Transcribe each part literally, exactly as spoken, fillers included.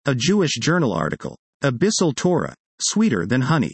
A Jewish journal article. Abyssal Torah, sweeter than honey.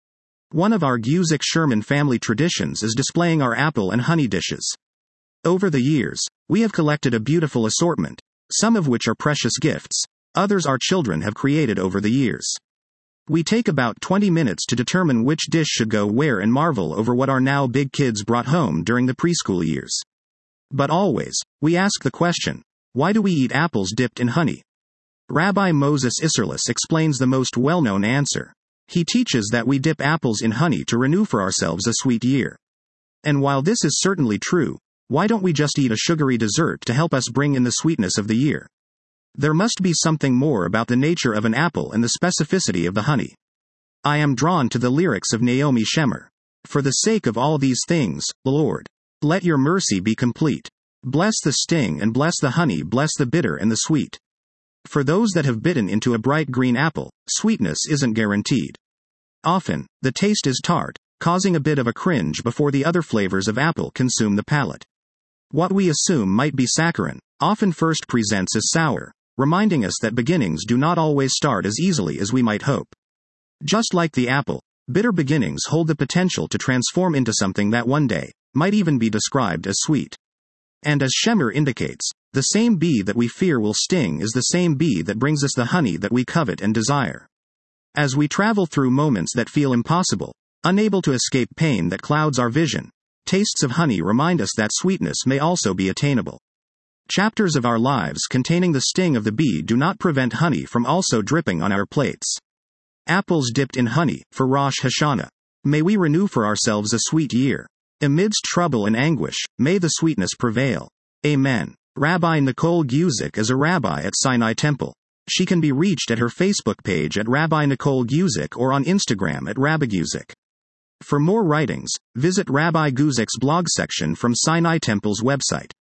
One of our Guzik Sherman family traditions is displaying our apple and honey dishes. Over the years, we have collected a beautiful assortment, some of which are precious gifts, others our children have created over the years. We take about twenty minutes to determine which dish should go where and marvel over what our now big kids brought home during the preschool years. But always, we ask the question, why do we eat apples dipped in honey? Rabbi Moses Isserlis explains the most well-known answer. He teaches that we dip apples in honey to renew for ourselves a sweet year. And while this is certainly true, why don't we just eat a sugary dessert to help us bring in the sweetness of the year? There must be something more about the nature of an apple and the specificity of the honey. I am drawn to the lyrics of Naomi Shemer. For the sake of all these things, Lord, let your mercy be complete. Bless the sting and bless the honey, bless the bitter and the sweet. For those that have bitten into a bright green apple, sweetness isn't guaranteed. Often, the taste is tart, causing a bit of a cringe before the other flavors of apple consume the palate. What we assume might be saccharine, often first presents as sour, reminding us that beginnings do not always start as easily as we might hope. Just like the apple, bitter beginnings hold the potential to transform into something that one day might even be described as sweet. And as Shemer indicates, the same bee that we fear will sting is the same bee that brings us the honey that we covet and desire. As we travel through moments that feel impossible, unable to escape pain that clouds our vision, tastes of honey remind us that sweetness may also be attainable. Chapters of our lives containing the sting of the bee do not prevent honey from also dripping on our plates. Apples dipped in honey, for Rosh Hashanah. May we renew for ourselves a sweet year. Amidst trouble and anguish, may the sweetness prevail. Amen. Rabbi Nicole Guzik is a rabbi at Sinai Temple. She can be reached at her Facebook page at Rabbi Nicole Guzik or on Instagram at Rabbi Guzik. For more writings, visit Rabbi Guzik's blog section from Sinai Temple's website.